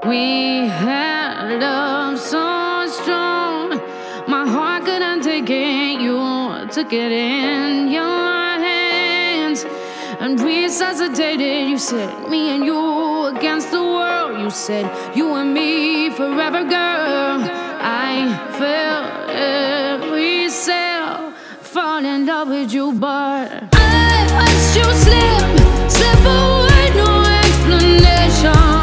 We had love so strong, my heart couldn't take it. You took it in your hands and resuscitated. You said me and you against the world. You said you and me forever, girl. I felt every cell fall in love with you, but I watched you slip away, no explanation.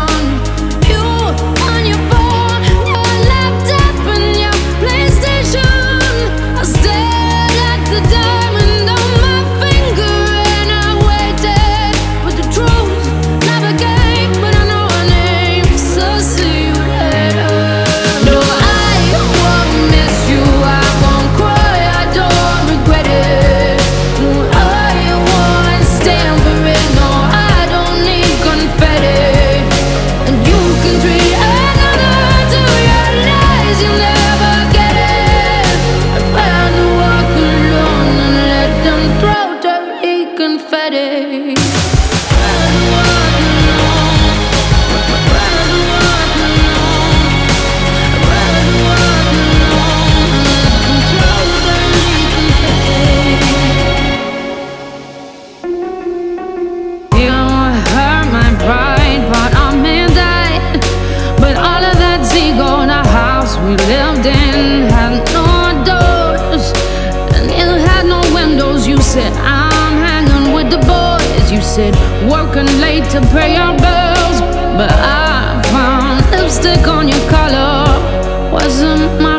Confetti. We lived in had no doors and it had no windows. You said I'm hanging with the boys. You said working late to pay your bills, but I found lipstick on your collar wasn't my